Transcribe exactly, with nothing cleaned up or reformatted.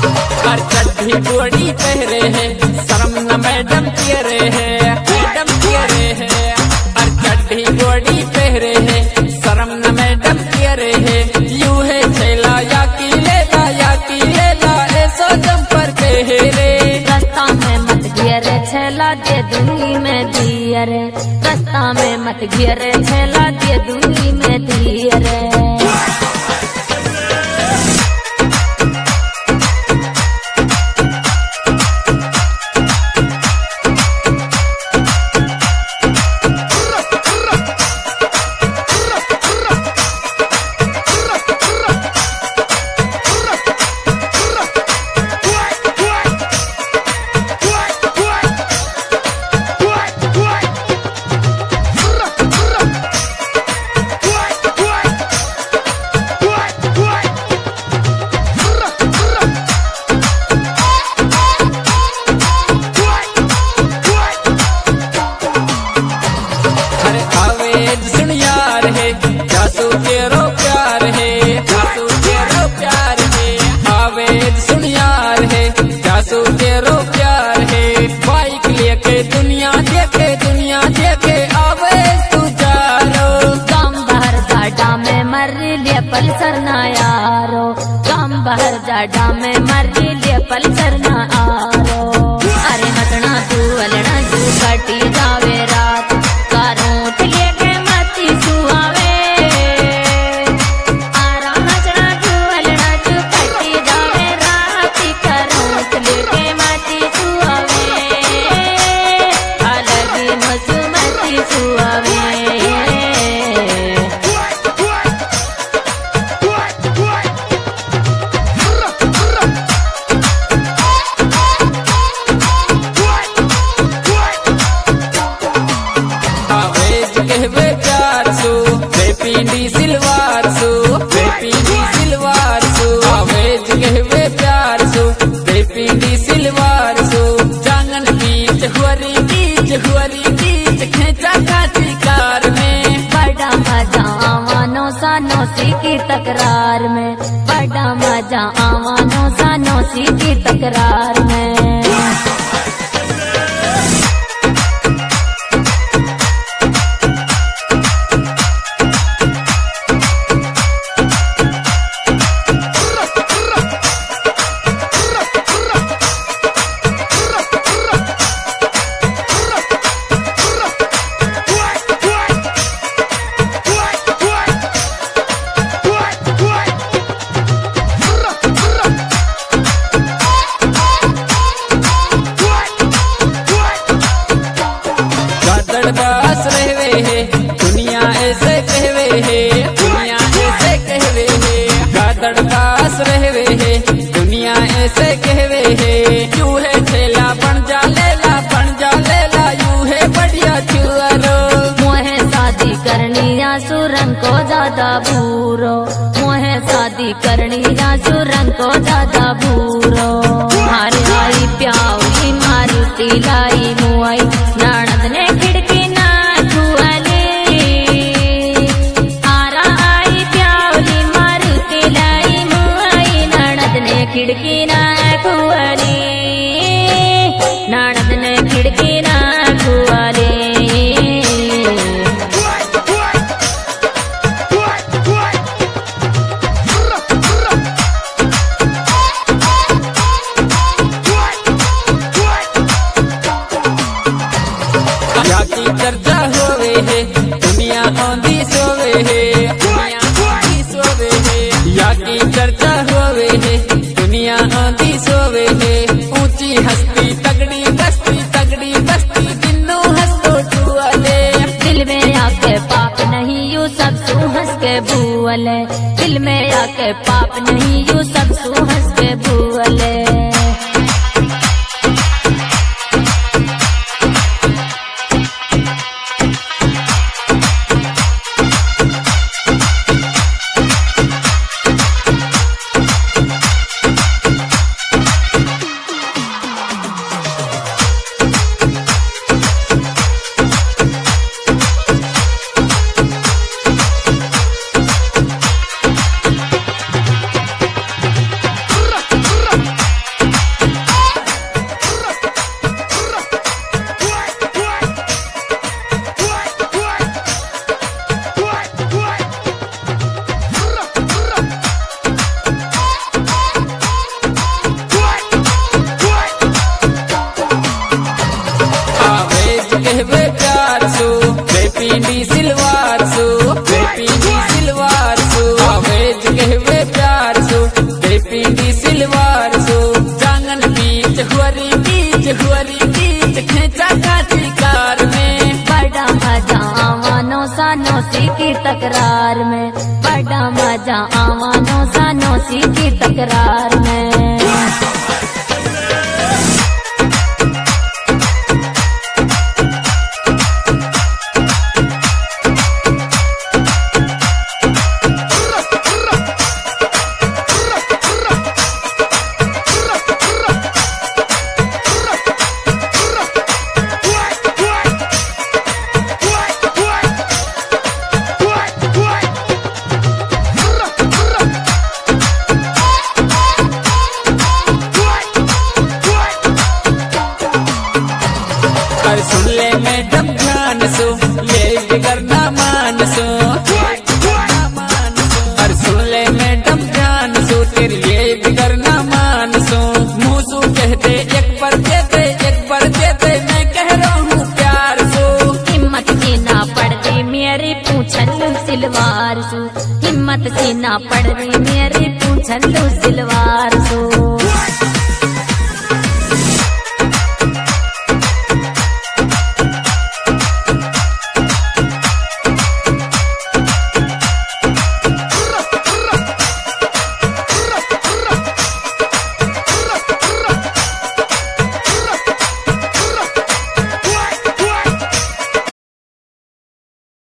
और चड्ढी बॉडी पहरे है शर्म न मैडम पियरे है मैडम पियरे है और चड्ढी बॉडी पहरे है शर्म न मैडम पियरे है यू है छेला या की लेला या की लेला ऐसो जंपर पहरे रास्ता में मत घेरे छेला दे दूंगी मैं दिया रे रास्ता में मत घेरे छेला दे दूंगी मैं दिया रे जासू तेरो प्यार है जासू तेरो प्यार है आवेद सुन यार है जासू तेरो प्यार है बाइक लेके दुनिया देखे दुनिया देखे आवेद तू जारो काम बाहर जाडा में मर लिए पल्सर ना यारो काम बाहर जाडा में मर लिए पल्सर ना आरो अरे हटना तू अलना तू कटी जावे रात कारों लेके मती सुआवे कहवे प्यार सो बेपीडी सिलवार सो बेपीडी सिलवार सो आवेज कहवे प्यार सो बेपीडी सिलवार सो जांगन बीच हुरी बीच हुरी बीच खेचा खाती कार में बड़ा मजा आवानो सानो सी की तकरार में बड़ा मजा आवानो सानो सी की तकरार में बास रहवे है दुनिया ऐसे कहवे है दुनिया ऐसे कहवे है गादड़ बास रहवे है दुनिया ऐसे कहवे है यू है छेला बन जा लेला बन जा लेला यू है बढ़िया छुअरो मोहे शादी करनी या सुरंग को ज्यादा बूरो मोहे शादी करनी या सुरंग को ज्यादा बूरो हारे आई प्यावली मारुति लाई मुआई ननद ने खिड़की ना खुआली आरा आई प्यावली मारुति लाई मुआई ननद ने खिड़की ना खुआली ननद ने खिड़की ना खुआली की चर्चा होवे है दुनिया आंधी सोवे है दुनिया आंधी सोवे है या की चर्चा होवे है दुनिया आंधी सोवे है ऊंची हस्ती तगड़ी बस्ती तगड़ी बस्ती दिनों हंसो टुअले दिल में आके पाप नहीं यू सब सू हंस के भूअले दिल में आके पाप नहीं यू सब सू हंस के भूअले सिलवार सो जांगन बीच हुअरी बीच हुअरी बीच खेचा काटी कार में बड़ा मजा आवानो सानो सी की तकरार में बड़ा मजा आवानो सानो सी की तकरार में और सुन ले मैडम ध्यान सो ये बिगड़ना मान सो और सुन ले मैडम ध्यान सो तेरी ये बिगड़ना मान सो मुँह सू कहते एक पर देते एक पर देते मैं कह रहा हूँ प्यार सो हिम्मत से ना पड़ रही मेरी पूछलू सिलवार सू हिम्मत से ना पड़ रही मेरी पूछलू सिलवार